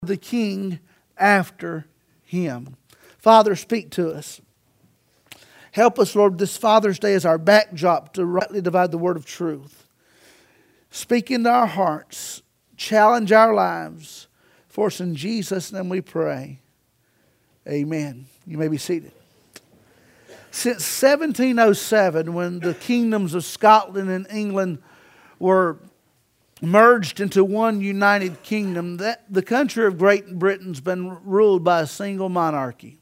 the king after him. Father, speak to us. Help us, Lord, this Father's Day as our backdrop to rightly divide the word of truth. Speak into our hearts. Challenge our lives. For us in Jesus' name we pray. Amen. You may be seated. Since 1707, when the kingdoms of Scotland and England were merged into one united kingdom, the country of Great Britain's been ruled by a single monarchy.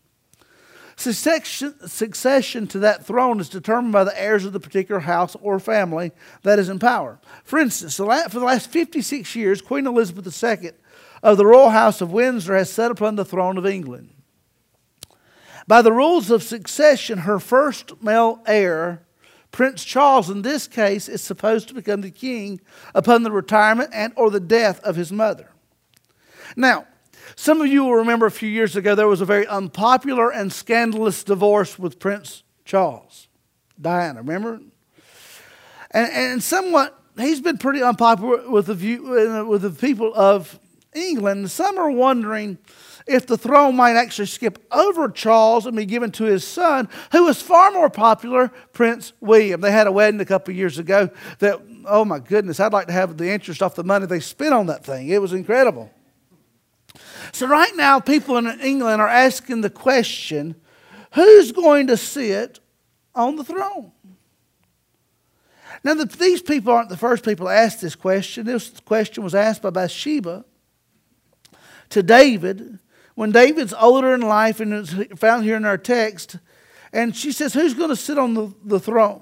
Succession to that throne is determined by the heirs of the particular house or family that is in power. For instance, for the last 56 years, Queen Elizabeth II of the Royal House of Windsor has sat upon the throne of England. By the rules of succession, her first male heir, Prince Charles, in this case, is supposed to become the king upon the retirement and or the death of his mother. Now, some of you will remember a few years ago there was a very unpopular and scandalous divorce with Prince Charles. Diana, remember? And somewhat, he's been pretty unpopular with the people of England. Some are wondering if the throne might actually skip over Charles and be given to his son, who was far more popular, Prince William. They had a wedding a couple of years ago that, oh my goodness, I'd like to have the interest off the money they spent on that thing. It was incredible. So right now, people in England are asking the question, who's going to sit on the throne? Now, these people aren't the first people to ask this question. This question was asked by Bathsheba to David when David's older in life and is found here in our text. And she says, who's going to sit on the throne?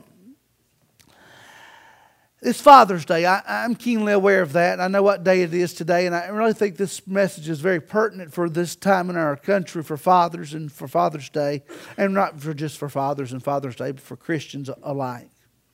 It's Father's Day. I'm keenly aware of that. I know what day it is today. And I really think this message is very pertinent for this time in our country for fathers and for Father's Day. And not just for fathers and Father's Day, but for Christians alike.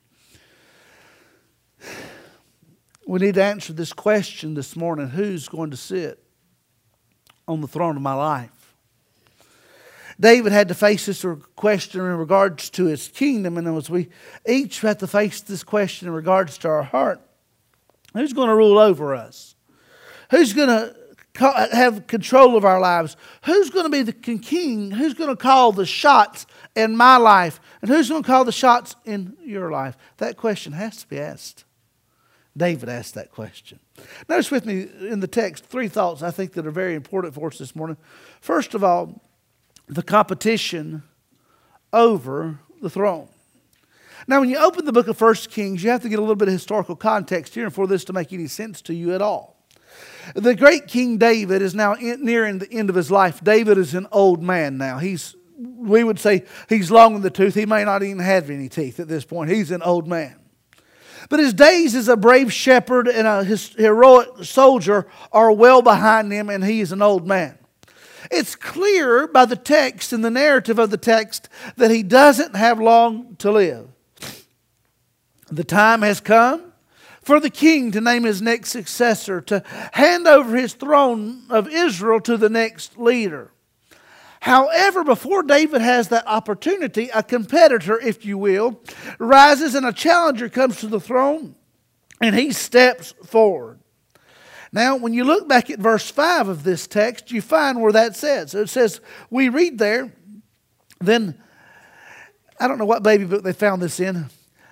We need to answer this question this morning. Who's going to sit on the throne of my life? David had to face this question in regards to his kingdom, and as we each have to face this question in regards to our heart, who's going to rule over us? Who's going to have control of our lives? Who's going to be the king? Who's going to call the shots in my life? And who's going to call the shots in your life? That question has to be asked. David asked that question. Notice with me in the text 3 thoughts I think that are very important for us this morning. First of all, the competition over the throne. Now, when you open the book of 1 Kings, you have to get a little bit of historical context here for this to make any sense to you at all. The great King David is now nearing the end of his life. David is an old man now. We would say he's long in the tooth. He may not even have any teeth at this point. He's an old man. But his days as a brave shepherd and a heroic soldier are well behind him, and he is an old man. It's clear by the text and the narrative of the text that he doesn't have long to live. The time has come for the king to name his next successor, to hand over his throne of Israel to the next leader. However, before David has that opportunity, a competitor, if you will, rises and a challenger comes to the throne, and he steps forward. Now, when you look back at verse 5 of this text, you find where that says. It says, we read there, then, I don't know what baby book they found this in.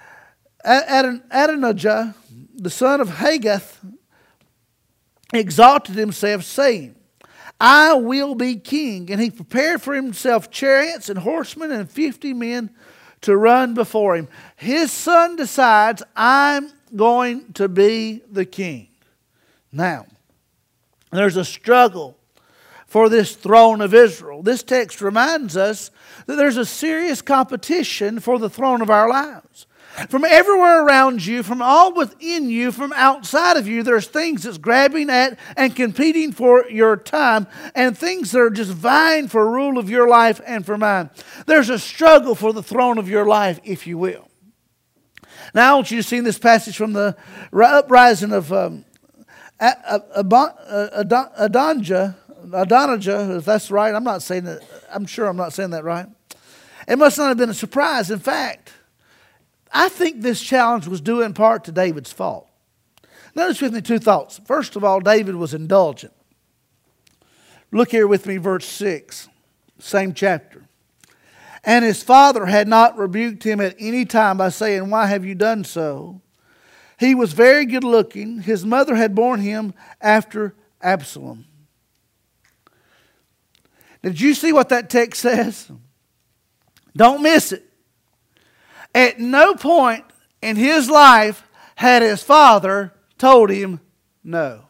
Adonijah, the son of Haggith, exalted himself, saying, I will be king. And he prepared for himself chariots and horsemen and 50 men to run before him. His son decides, I'm going to be the king. Now, there's a struggle for this throne of Israel. This text reminds us that there's a serious competition for the throne of our lives. From everywhere around you, from all within you, from outside of you, there's things that's grabbing at and competing for your time, and things that are just vying for rule of your life and for mine. There's a struggle for the throne of your life, if you will. Now, I want you to see this passage from the uprising of Adonijah, if that's right. I'm sure I'm not saying that right. It must not have been a surprise. In fact, I think this challenge was due in part to David's fault. Notice with me 2 thoughts. First of all, David was indulgent. Look here with me, verse 6, same chapter. And his father had not rebuked him at any time by saying, why have you done so? He was very good looking. His mother had borne him after Absalom. Did you see what that text says? Don't miss it. At no point in his life had his father told him no.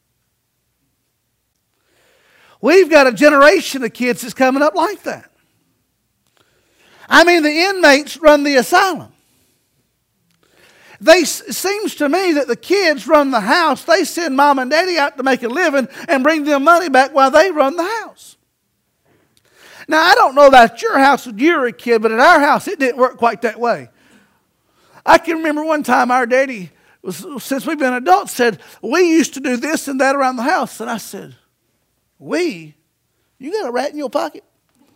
We've got a generation of kids that's coming up like that. I mean, the inmates run the asylum. It seems to me that the kids run the house. They send mom and daddy out to make a living and bring them money back while they run the house. Now, I don't know about your house when you were a kid, but at our house, it didn't work quite that way. I can remember one time our daddy, since we've been adults, said, we used to do this and that around the house. And I said, we? You got a rat in your pocket?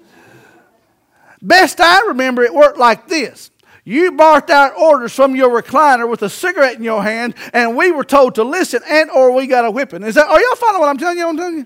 Best I remember, it worked like this. You barked out orders from your recliner with a cigarette in your hand, and we were told to listen, and or we got a whipping. Are y'all following what I'm telling you?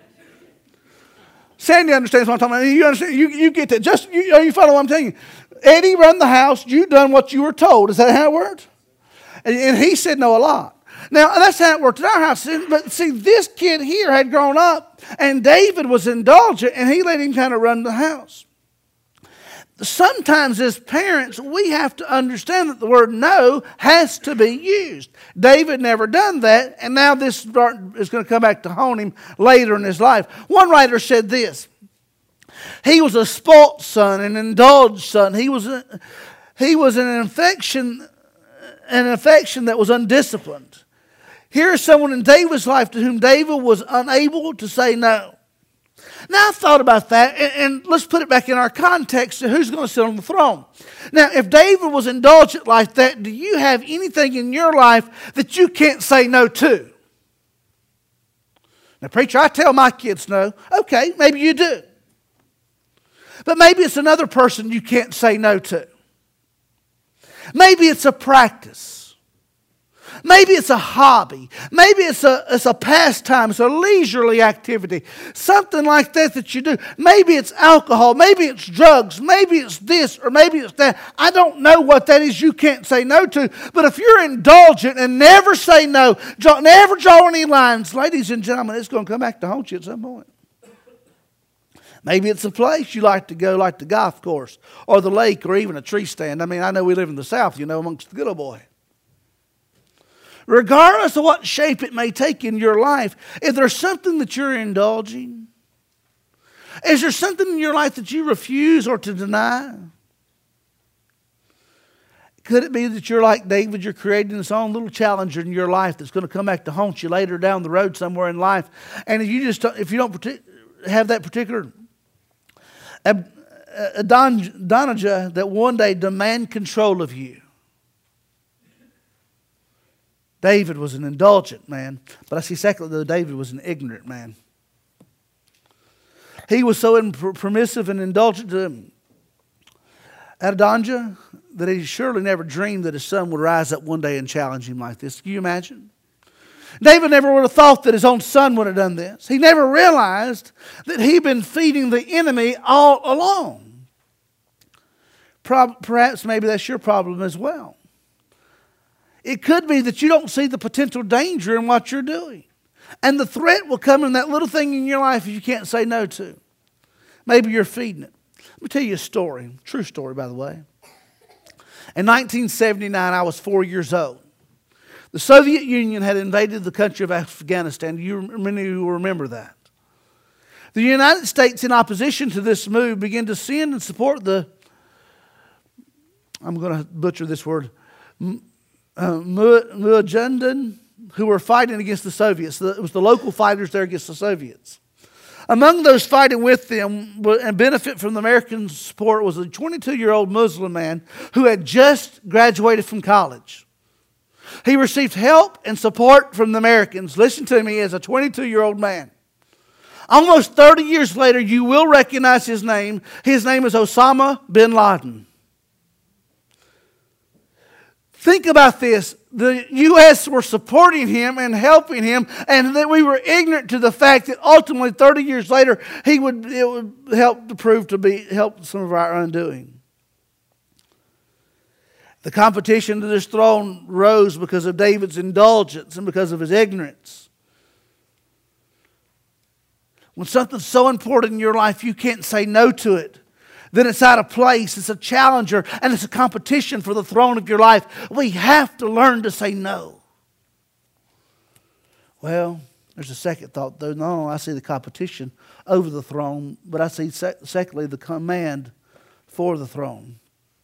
Sandy understands what I'm talking about. You understand? You get that. Are you following what I'm telling you? Eddie run the house. You done what you were told. Is that how it worked? And he said no a lot. Now, that's how it worked at our house. But see, this kid here had grown up, and David was indulgent, and he let him kind of run the house. Sometimes as parents, we have to understand that the word no has to be used. David never done that, and now this is going to come back to haunt him later in his life. One writer said this. He was a spoilt son, an indulged son. He was an affection that was undisciplined. Here's someone in David's life to whom David was unable to say no. Now, I thought about that, and let's put it back in our context to who's going to sit on the throne. Now, if David was indulgent like that, do you have anything in your life that you can't say no to? Now, preacher, I tell my kids no. Okay, maybe you do. But maybe it's another person you can't say no to. Maybe it's a practice. Maybe it's a hobby. Maybe it's a pastime. It's a leisurely activity. Something like that you do. Maybe it's alcohol. Maybe it's drugs. Maybe it's this or maybe it's that. I don't know what that is you can't say no to. But if you're indulgent and never say no, never draw any lines, ladies and gentlemen, it's going to come back to haunt you at some point. Maybe it's a place you like to go, like the golf course or the lake or even a tree stand. I mean, I know we live in the South, amongst the good old boy. Regardless of what shape it may take in your life, if there's something that you're indulging, is there something in your life that you refuse or to deny? Could it be that you're like David, you're creating this own little challenger in your life that's going to come back to haunt you later down the road somewhere in life? And if you don't have that particular Adonijah that one day demand control of you. David was an indulgent man, but I see secondly that David was an ignorant man. He was so permissive and indulgent to Adonijah that he surely never dreamed that his son would rise up one day and challenge him like this. Can you imagine? David never would have thought that his own son would have done this. He never realized that he'd been feeding the enemy all along. Perhaps maybe that's your problem as well. It could be that you don't see the potential danger in what you're doing. And the threat will come in that little thing in your life you can't say no to. Maybe you're feeding it. Let me tell you a story. True story, by the way. In 1979, I was 4 years old. The Soviet Union had invaded the country of Afghanistan. Many of you will remember that. The United States, in opposition to this move, began to send and support I'm going to butcher this word, Mujahideen, who were fighting against the Soviets. It was the local fighters there against the Soviets. Among those fighting with them and benefit from the American support was a 22-year-old Muslim man who had just graduated from college. He received help and support from the Americans. Listen to me, as a 22-year-old man. Almost 30 years later, you will recognize his name. His name is Osama bin Laden. Think about this. the U.S. were supporting him and helping him, and that we were ignorant to the fact that ultimately 30 years later it would help to prove to be help some of our undoing. The competition to this throne rose because of David's indulgence and because of his ignorance. When something's so important in your life you can't say no to it, then it's out of place. It's a challenger and it's a competition for the throne of your life. We have to learn to say no. Well, there's a second thought though. No, I see the competition over the throne, but I see secondly the command for the throne.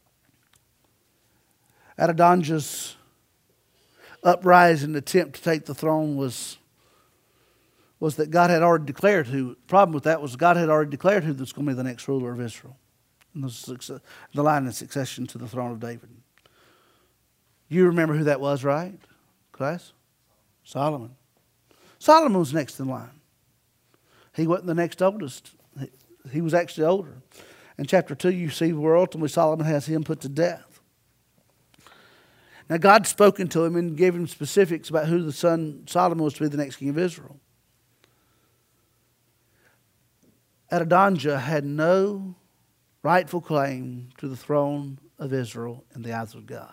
Adonijah's uprising attempt to take the throne was that God had already declared who. The problem with that was God had already declared who was going to be the next ruler of Israel. And the line of succession to the throne of David. You remember who that was, right, class? Solomon. Solomon was next in line. He wasn't the next oldest. He was actually older. In chapter 2, you see where ultimately Solomon has him put to death. Now, God spoken to him and gave him specifics about who the son Solomon was to be the next king of Israel. Adonijah had no rightful claim to the throne of Israel in the eyes of God.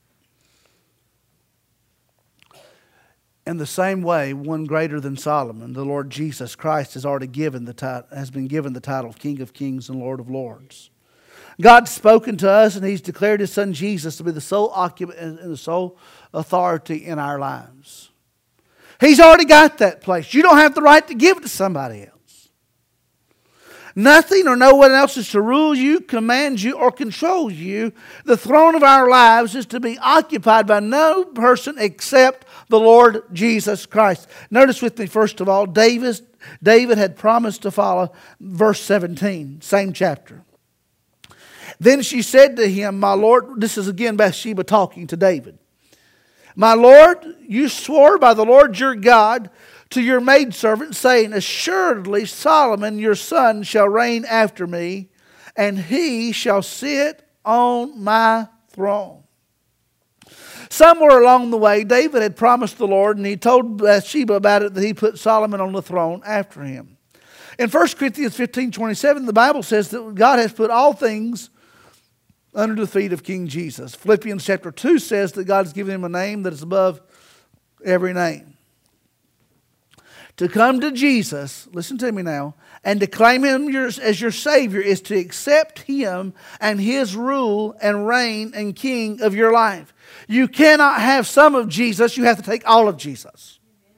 In the same way, one greater than Solomon, the Lord Jesus Christ, has been given the title of King of Kings and Lord of Lords. God's spoken to us, and He's declared His Son Jesus to be the sole occupant and the sole authority in our lives. He's already got that place. You don't have the right to give it to somebody else. Nothing or no one else is to rule you, command you, or control you. The throne of our lives is to be occupied by no person except the Lord Jesus Christ. Notice with me, first of all, David had promised to follow verse 17, same chapter. Then she said to him, my Lord, this is again Bathsheba talking to David. My Lord, you swore by the Lord your God to your maidservant, saying, assuredly Solomon your son shall reign after me, and he shall sit on my throne. Somewhere along the way, David had promised the Lord, and he told Bathsheba about it, that he put Solomon on the throne after him. In 1 Corinthians 15:27, the Bible says that God has put all things under the feet of King Jesus. Philippians chapter 2 says that God has given him a name that is above every name. To come to Jesus, listen to me now, and to claim Him as your Savior is to accept Him and His rule and reign and King of your life. You cannot have some of Jesus, you have to take all of Jesus.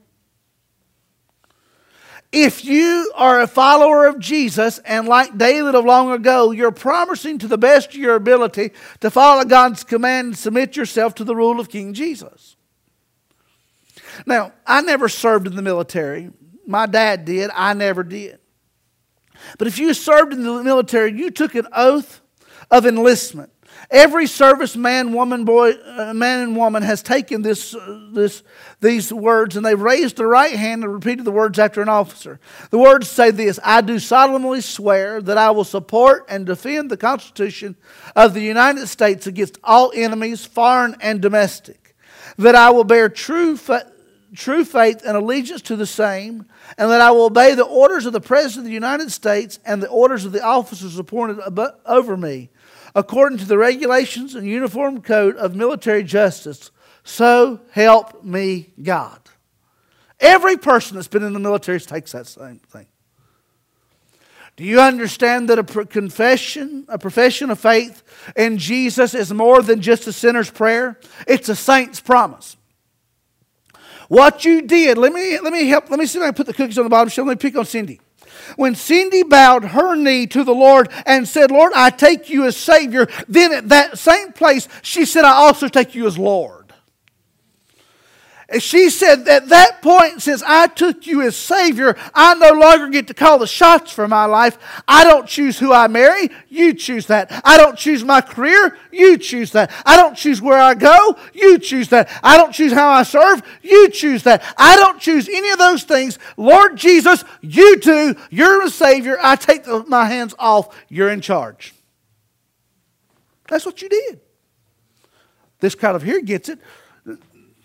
If you are a follower of Jesus, and like David of long ago, you're promising to the best of your ability to follow God's command and submit yourself to the rule of King Jesus. Now, I never served in the military. My dad did. I never did. But if you served in the military, you took an oath of enlistment. Every serviceman, man and woman has taken these words, and they've raised their right hand and repeated the words after an officer. The words say this: I do solemnly swear that I will support and defend the Constitution of the United States against all enemies, foreign and domestic. That I will bear true faith and allegiance to the same, and that I will obey the orders of the President of the United States and the orders of the officers appointed over me, according to the regulations and uniform code of military justice. So help me God. Every person that's been in the military takes that same thing. Do you understand that a profession of faith in Jesus is more than just a sinner's prayer? It's a saint's promise. What you did, let me see if I can put the cookies on the bottom shelf. Let me pick on Cindy. When Cindy bowed her knee to the Lord and said, Lord, I take you as Savior, then at that same place, she said, I also take you as Lord. And she said, at that point, since I took you as Savior, I no longer get to call the shots for my life. I don't choose who I marry. You choose that. I don't choose my career. You choose that. I don't choose where I go. You choose that. I don't choose how I serve. You choose that. I don't choose any of those things. Lord Jesus, you do. You're a Savior. I take my hands off. You're in charge. That's what you did. This crowd of here gets it.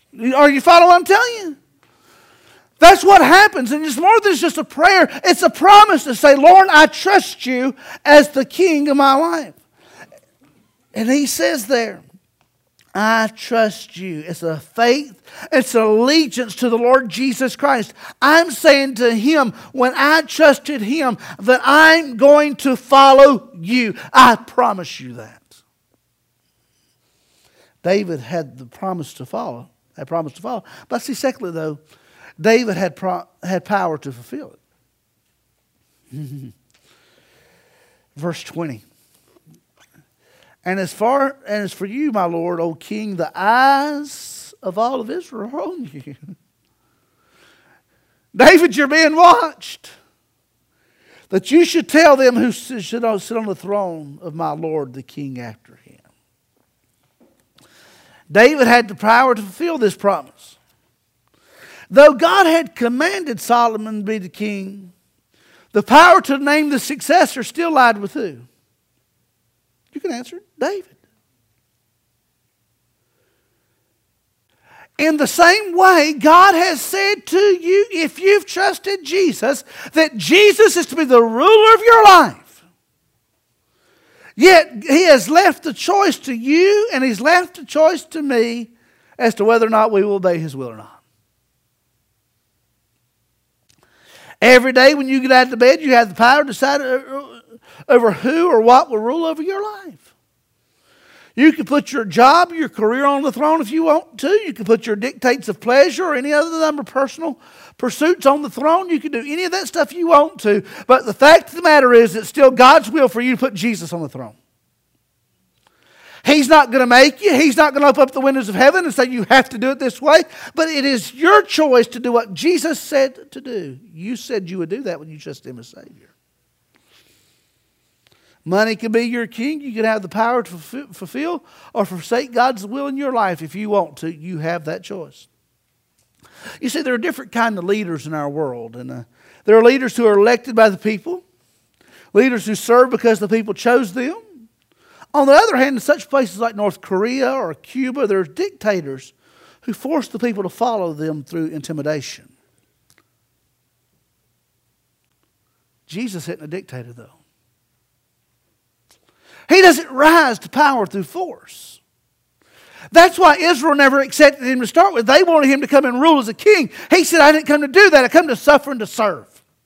Are you following what I'm telling you? That's what happens. And it's more than just a prayer. It's a promise to say, Lord, I trust you as the king of my life. And he says there, I trust you. It's a faith. It's an allegiance to the Lord Jesus Christ. I'm saying to him, when I trusted him, that I'm going to follow you. I promise you that. David had the promise to follow. But see, secondly, though, David had power to fulfill it. Verse 20. And as for you, my Lord, O King, the eyes of all of Israel are on you. David, you're being watched. That you should tell them who should sit on the throne of my Lord, the King, after him. David had the power to fulfill this promise. Though God had commanded Solomon to be the king, the power to name the successor still lied with who? You can answer it. David. In the same way, God has said to you, if you've trusted Jesus, that Jesus is to be the ruler of your life. Yet he has left the choice to you, and he's left the choice to me as to whether or not we will obey his will or not. Every day when you get out of bed, you have the power to decide over who or what will rule over your life. You can put your job, your career on the throne if you want to. You can put your dictates of pleasure or any other number of personal pursuits on the throne. You can do any of that stuff you want to. But the fact of the matter is, it's still God's will for you to put Jesus on the throne. He's not going to make you. He's not going to open up the windows of heaven and say you have to do it this way. But it is your choice to do what Jesus said to do. You said you would do that when you trusted him as Savior. Money can be your king. You can have the power to fulfill or forsake God's will in your life if you want to. You have that choice. You see, there are different kinds of leaders in our world. And there are leaders who are elected by the people. Leaders who serve because the people chose them. On the other hand, in such places like North Korea or Cuba, there are dictators who force the people to follow them through intimidation. Jesus isn't a dictator, though. He doesn't rise to power through force. That's why Israel never accepted him to start with. They wanted him to come and rule as a king. He said, I didn't come to do that. I come to suffer and to serve.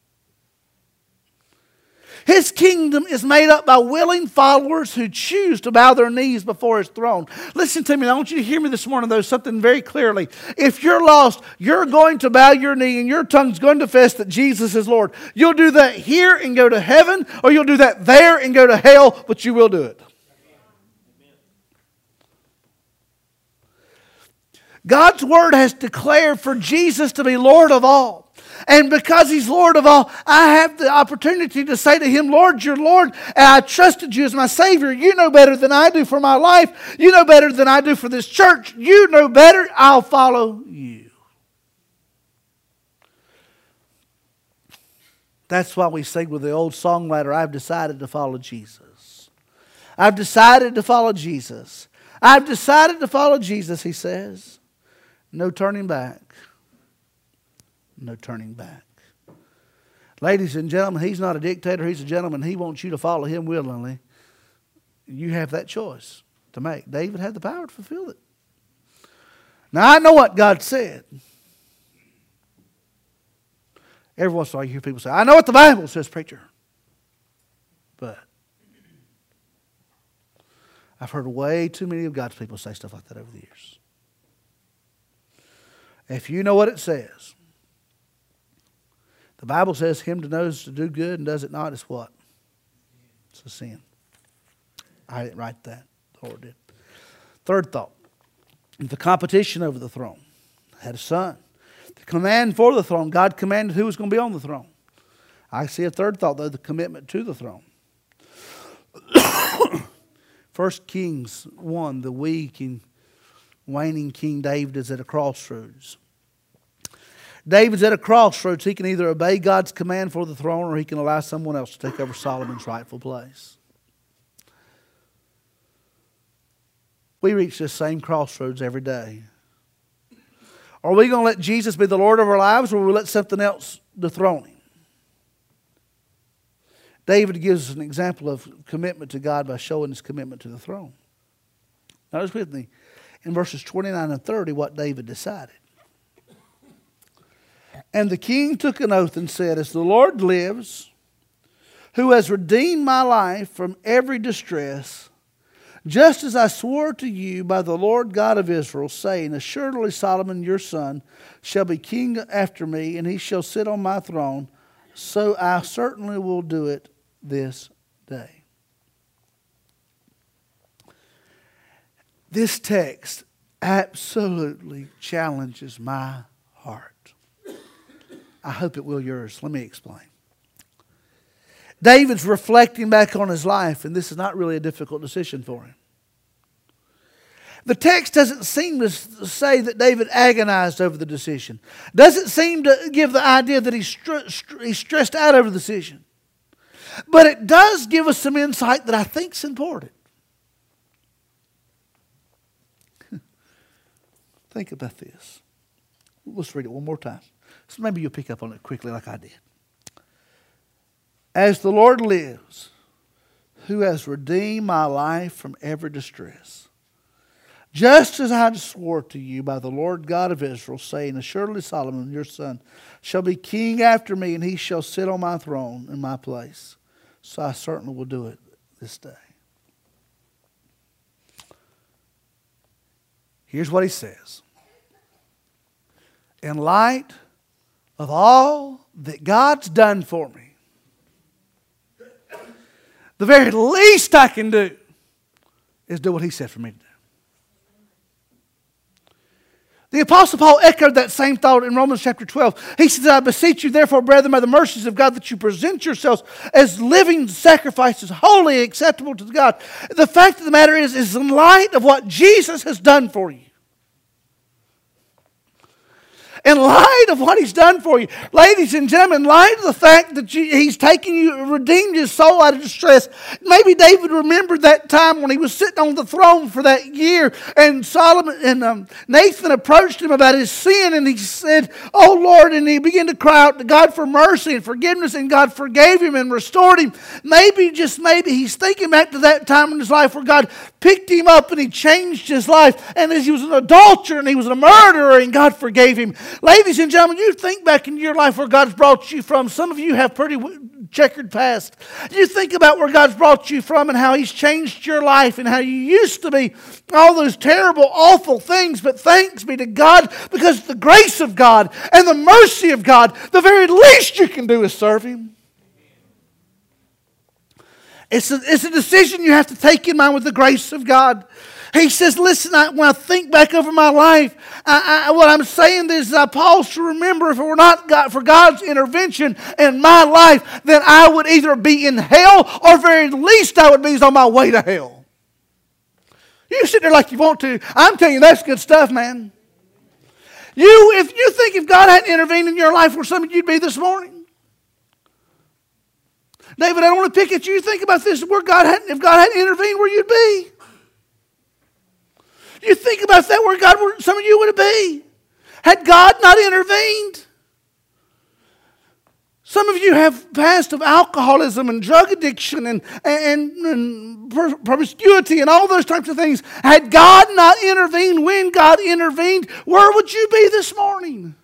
His kingdom is made up by willing followers who choose to bow their knees before his throne. Listen to me. I want you to hear me this morning, though, something very clearly. If you're lost, you're going to bow your knee and your tongue's going to confess that Jesus is Lord. You'll do that here and go to heaven, or you'll do that there and go to hell, but you will do it. God's word has declared for Jesus to be Lord of all. And because he's Lord of all, I have the opportunity to say to him, Lord, you're Lord, and I trusted you as my Savior. You know better than I do for my life. You know better than I do for this church. You know better. I'll follow you. That's why we sing with the old songwriter, I've decided to follow Jesus. I've decided to follow Jesus. I've decided to follow Jesus, he says. No turning back. No turning back. Ladies and gentlemen, he's not a dictator. He's a gentleman. He wants you to follow him willingly. You have that choice to make. David had the power to fulfill it. Now, I know what God said. Every once in a while you hear people say, I know what the Bible says, preacher. But I've heard way too many of God's people say stuff like that over the years. If you know what it says, the Bible says him that knows to do good and does it not is what? It's a sin. I didn't write that. The Lord did. Third thought. The competition over the throne. Had a son. The command for the throne. God commanded who was going to be on the throne. I see a third thought, though, the commitment to the throne. 1 Kings 1, the weak and waning King David is at a crossroads. David's at a crossroads. He can either obey God's command for the throne or he can allow someone else to take over Solomon's rightful place. We reach this same crossroads every day. Are we going to let Jesus be the Lord of our lives, or will we let something else dethrone him? David gives us an example of commitment to God by showing his commitment to the throne. Notice with me in verses 29 and 30 what David decided. And the king took an oath and said, as the Lord lives, who has redeemed my life from every distress, just as I swore to you by the Lord God of Israel, saying, assuredly Solomon your son shall be king after me, and he shall sit on my throne, so I certainly will do it this day. This text absolutely challenges my heart. I hope it will yours. Let me explain. David's reflecting back on his life, and this is not really a difficult decision for him. The text doesn't seem to say that David agonized over the decision. Doesn't seem to give the idea that he's stressed out over the decision. But it does give us some insight that I think is important. Think about this. Let's read it one more time. So maybe you'll pick up on it quickly like I did. As the Lord lives, who has redeemed my life from every distress, just as I swore to you by the Lord God of Israel, saying, assuredly Solomon your son shall be king after me, and he shall sit on my throne in my place. So I certainly will do it this day. Here's what he says. In light of all that God's done for me, the very least I can do is do what he said for me to do. The Apostle Paul echoed that same thought in Romans chapter 12. He says, I beseech you therefore, brethren, by the mercies of God, that you present yourselves as living sacrifices, holy and acceptable to God. The fact of the matter is in light of what Jesus has done for you, in light of what he's done for you, ladies and gentlemen, in light of the fact that he's taken you, redeemed his soul out of distress, maybe David remembered that time when he was sitting on the throne for that year, and Solomon and Nathan approached him about his sin, and he said, oh Lord, and he began to cry out to God for mercy and forgiveness, and God forgave him and restored him. Maybe, just maybe, he's thinking back to that time in his life where God picked him up and he changed his life, and as he was an adulterer and he was a murderer, and God forgave him. Ladies and gentlemen, you think back in your life where God's brought you from. Some of you have pretty checkered past. You think about where God's brought you from and how he's changed your life and how you used to be all those terrible, awful things. But thanks be to God, because the grace of God and the mercy of God, the very least you can do is serve him. It's a decision you have to take in mind with the grace of God. He says, listen, when I think back over my life, what I'm saying is I pause to remember, if it were not for God's intervention in my life, then I would either be in hell, or very least I would be on my way to hell. You sit there like you want to. I'm telling you, that's good stuff, man. If you think if God hadn't intervened in your life, where some of you'd be this morning. David, I don't want to pick at you. Think about this. If God hadn't intervened, where you'd be. You think about that, where some of you would be. Had God not intervened. Some of you have past of alcoholism and drug addiction and promiscuity and all those types of things. Had God not intervened when God intervened, where would you be this morning?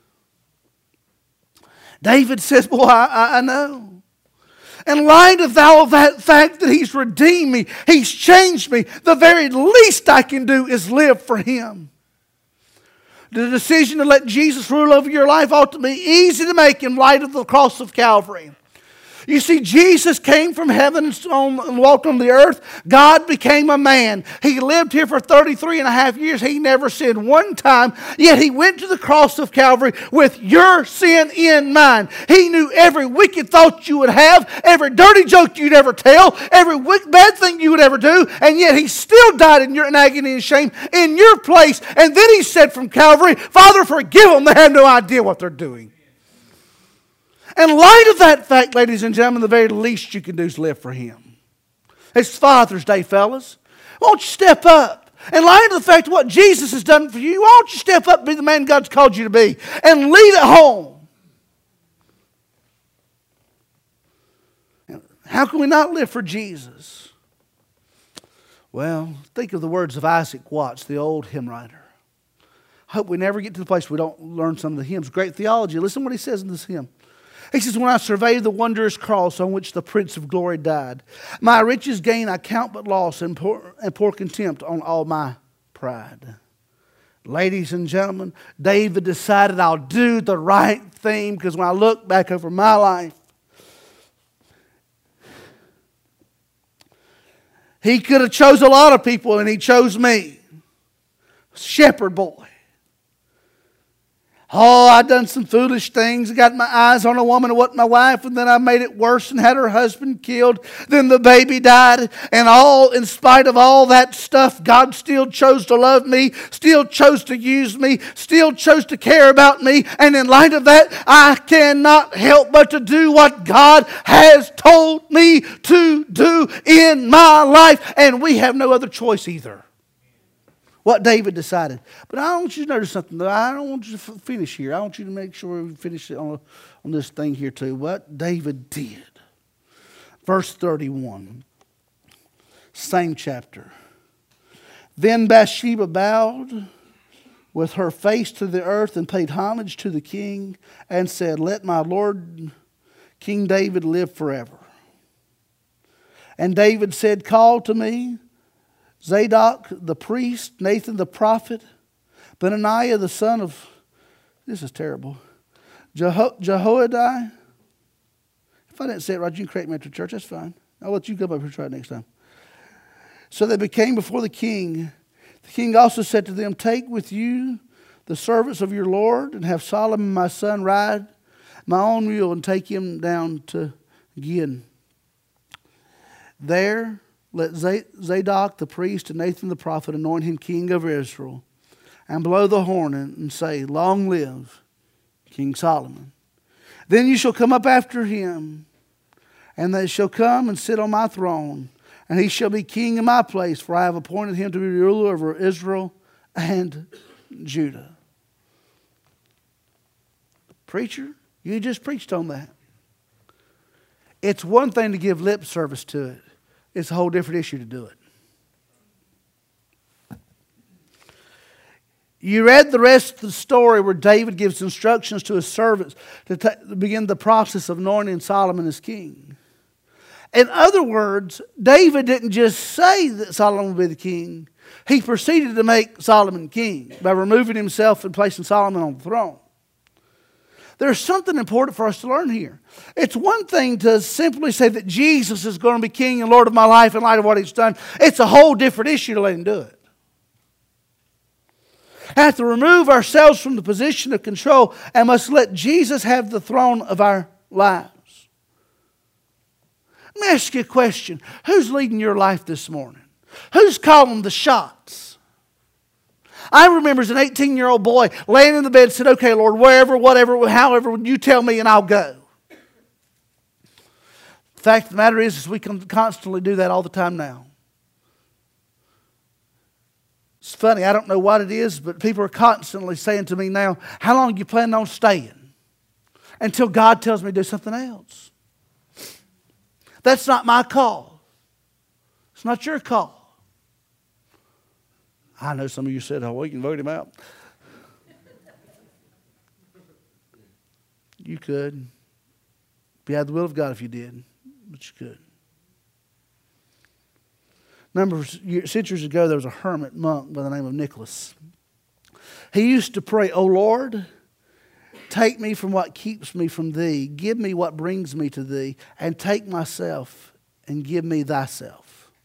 David says, boy, I know. In light of all that fact that he's redeemed me, he's changed me, the very least I can do is live for him. The decision to let Jesus rule over your life ought to be easy to make in light of the cross of Calvary. You see, Jesus came from heaven and walked on the earth. God became a man. He lived here for 33 and a half years. He never sinned one time. Yet he went to the cross of Calvary with your sin in mind. He knew every wicked thought you would have, every dirty joke you'd ever tell, every bad thing you would ever do. And yet he still died in agony and shame in your place. And then he said from Calvary, Father, forgive them. They have no idea what they're doing. In light of that fact, ladies and gentlemen, the very least you can do is live for him. It's Father's Day, fellas. Won't you step up? In light of the fact of what Jesus has done for you, why don't you step up and be the man God's called you to be and lead it home? How can we not live for Jesus? Well, think of the words of Isaac Watts, the old hymn writer. I hope we never get to the place where we don't learn some of the hymns. Great theology. Listen to what he says in this hymn. He says, when I survey the wondrous cross on which the Prince of Glory died, my riches gain I count but loss and pour contempt on all my pride. Ladies and gentlemen, David decided I'll do the right thing, because when I look back over my life, he could have chose a lot of people, and he chose me. Shepherd boy. Oh, I done some foolish things. I got my eyes on a woman who wasn't my wife, and then I made it worse and had her husband killed. Then the baby died, and all in spite of all that stuff, God still chose to love me, still chose to use me, still chose to care about me. And in light of that, I cannot help but to do what God has told me to do in my life. And we have no other choice either. What David decided. But I want you to notice something, though. I don't want you to finish here. I want you to make sure we finish it on this thing here too. What David did. Verse 31. Same chapter. Then Bathsheba bowed with her face to the earth and paid homage to the king and said, let my Lord King David live forever. And David said, call to me Zadok the priest, Nathan the prophet, Benaiah the son of, this is terrible, Jehoiada. If I didn't say it right, you can correct me after church, that's fine. I'll let you come up here and try it next time. So they became before the king. The king also said to them, take with you the servants of your Lord, and have Solomon my son ride my own mule, and take him down to Gihon. There let Zadok the priest and Nathan the prophet anoint him king over Israel, and blow the horn and say, long live King Solomon. Then you shall come up after him, and they shall come and sit on my throne, and he shall be king in my place, for I have appointed him to be ruler over Israel and Judah. Preacher, you just preached on that. It's one thing to give lip service to it. It's a whole different issue to do it. You read the rest of the story where David gives instructions to his servants to begin the process of anointing Solomon as king. In other words, David didn't just say that Solomon would be the king. He proceeded to make Solomon king by removing himself and placing Solomon on the throne. There's something important for us to learn here. It's one thing to simply say that Jesus is going to be king and Lord of my life in light of what he's done. It's a whole different issue to let him do it. I have to remove ourselves from the position of control and must let Jesus have the throne of our lives. Let me ask you a question. Who's leading your life this morning? Who's calling the shots? I remember as an 18-year-old boy laying in the bed and said, okay, Lord, wherever, whatever, however, you tell me and I'll go. The fact of the matter is we can constantly do that all the time now. It's funny, I don't know what it is, but people are constantly saying to me now, how long are you planning on staying? Until God tells me to do something else. That's not my call. It's not your call. I know some of you said, oh, we can vote him out. You could. Be out of the will of God if you did, but you could. Centuries ago, there was a hermit monk by the name of Nicholas. He used to pray, O Lord, take me from what keeps me from thee. Give me what brings me to thee. And take myself and give me thyself.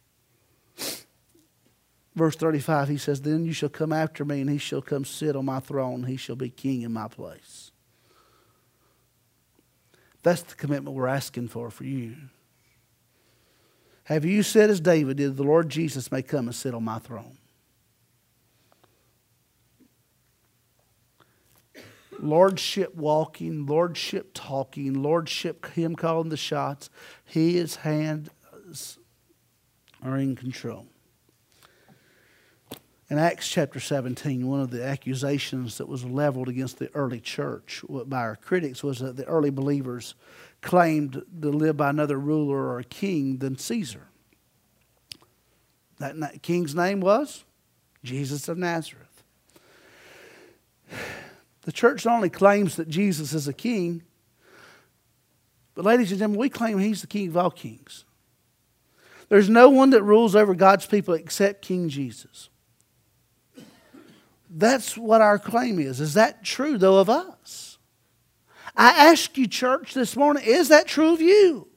Verse 35, he says, then you shall come after me, and he shall come sit on my throne. He shall be king in my place. That's the commitment we're asking for you. Have you said as David did, the Lord Jesus may come and sit on my throne? Lordship walking, lordship talking, lordship him calling the shots. His hands are in control. In Acts chapter 17, one of the accusations that was leveled against the early church by our critics was that the early believers claimed to live by another ruler or a king than Caesar. That king's name was Jesus of Nazareth. The church not only claims that Jesus is a king, but ladies and gentlemen, we claim he's the king of all kings. There's no one that rules over God's people except King Jesus. That's what our claim is. Is that true, though, of us? I ask you, church, this morning, is that true of you?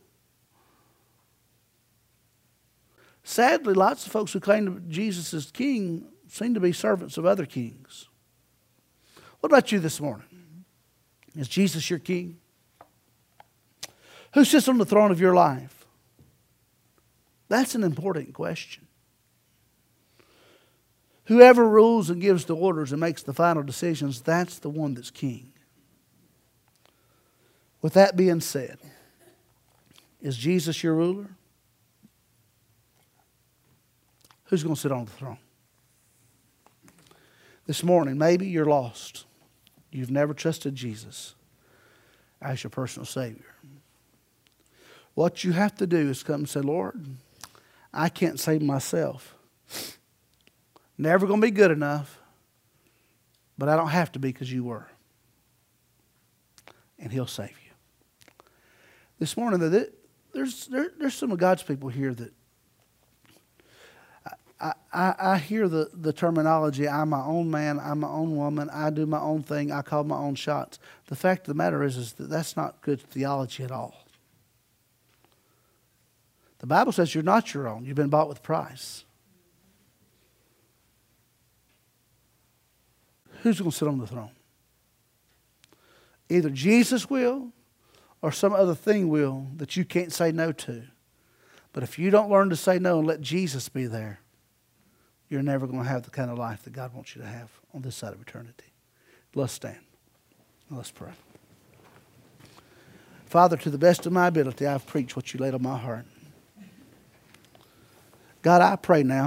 Sadly, lots of folks who claim Jesus is king seem to be servants of other kings. What about you this morning? Is Jesus your king? Who sits on the throne of your life? That's an important question. Whoever rules and gives the orders and makes the final decisions, that's the one that's king. With that being said, is Jesus your ruler? Who's going to sit on the throne? This morning, maybe you're lost. You've never trusted Jesus as your personal Savior. What you have to do is come and say, Lord, I can't save myself. Never going to be good enough, but I don't have to be because you were. And He'll save you. This morning, there's some of God's people here that I hear the terminology, I'm my own man, I'm my own woman, I do my own thing, I call my own shots. The fact of the matter is that that's not good theology at all. The Bible says you're not your own. You've been bought with a price. Who's going to sit on the throne? Either Jesus will or some other thing will that you can't say no to. But if you don't learn to say no and let Jesus be there, you're never going to have the kind of life that God wants you to have on this side of eternity. Let's stand. Let's pray. Father, to the best of my ability, I've preached what you laid on my heart. God, I pray now